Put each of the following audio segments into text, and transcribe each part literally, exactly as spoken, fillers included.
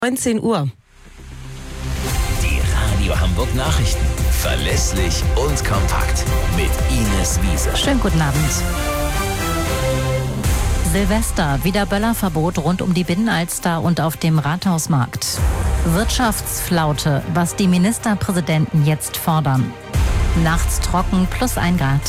neunzehn Uhr. Die Radio Hamburg Nachrichten. Verlässlich und kompakt. Mit Ines Wiese. Schönen guten Abend. Silvester, wieder Böllerverbot rund um die Binnenalster und auf dem Rathausmarkt. Wirtschaftsflaute, was die Ministerpräsidenten jetzt fordern. Nachts trocken, plus ein Grad.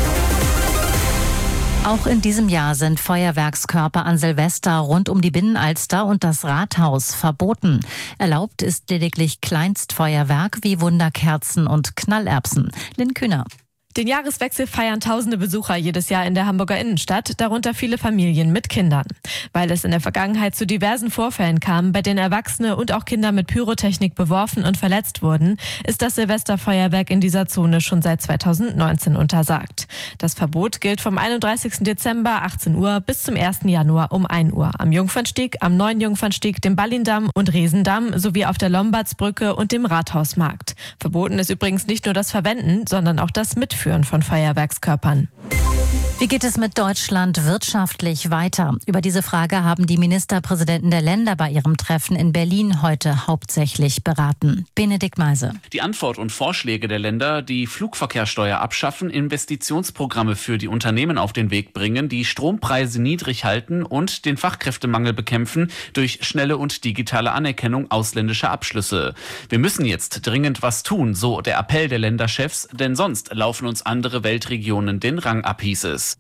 Auch in diesem Jahr sind Feuerwerkskörper an Silvester rund um die Binnenalster und das Rathaus verboten. Erlaubt ist lediglich Kleinstfeuerwerk wie Wunderkerzen und Knallerbsen. Lynn Kühner. Den Jahreswechsel feiern tausende Besucher jedes Jahr in der Hamburger Innenstadt, darunter viele Familien mit Kindern. Weil es in der Vergangenheit zu diversen Vorfällen kam, bei denen Erwachsene und auch Kinder mit Pyrotechnik beworfen und verletzt wurden, ist das Silvesterfeuerwerk in dieser Zone schon seit zweitausendneunzehn untersagt. Das Verbot gilt vom einunddreißigsten Dezember achtzehn Uhr bis zum ersten Januar um ein Uhr am Jungfernstieg, am Neuen Jungfernstieg, dem Ballindamm und Resendamm sowie auf der Lombardsbrücke und dem Rathausmarkt. Verboten ist übrigens nicht nur das Verwenden, sondern auch das Mitführen von Feuerwerkskörpern. Wie geht es mit Deutschland wirtschaftlich weiter? Über diese Frage haben die Ministerpräsidenten der Länder bei ihrem Treffen in Berlin heute hauptsächlich beraten. Benedikt Meise. Die Antwort und Vorschläge der Länder, die Flugverkehrssteuer abschaffen, Investitionsprogramme für die Unternehmen auf den Weg bringen, die Strompreise niedrig halten und den Fachkräftemangel bekämpfen durch schnelle und digitale Anerkennung ausländischer Abschlüsse. Wir müssen jetzt dringend was tun, so der Appell der Länderchefs, denn sonst laufen uns andere Weltregionen den Rang ab, hieß es.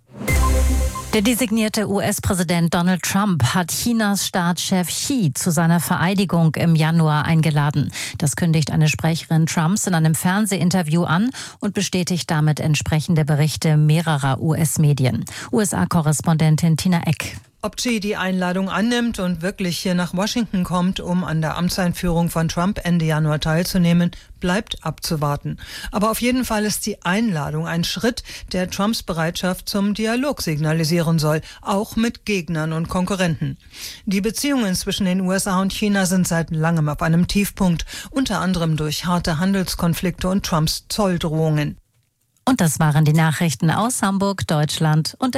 Der designierte U S-Präsident Donald Trump hat Chinas Staatschef Xi zu seiner Vereidigung im Januar eingeladen. Das kündigt eine Sprecherin Trumps in einem Fernsehinterview an und bestätigt damit entsprechende Berichte mehrerer U S-Medien. U S A-Korrespondentin Tina Eck. Ob Xi die Einladung annimmt und wirklich hier nach Washington kommt, um an der Amtseinführung von Trump Ende Januar teilzunehmen, bleibt abzuwarten. Aber auf jeden Fall ist die Einladung ein Schritt, der Trumps Bereitschaft zum Dialog signalisieren soll, auch mit Gegnern und Konkurrenten. Die Beziehungen zwischen den U S A und China sind seit langem auf einem Tiefpunkt, unter anderem durch harte Handelskonflikte und Trumps Zolldrohungen. Und das waren die Nachrichten aus Hamburg, Deutschland und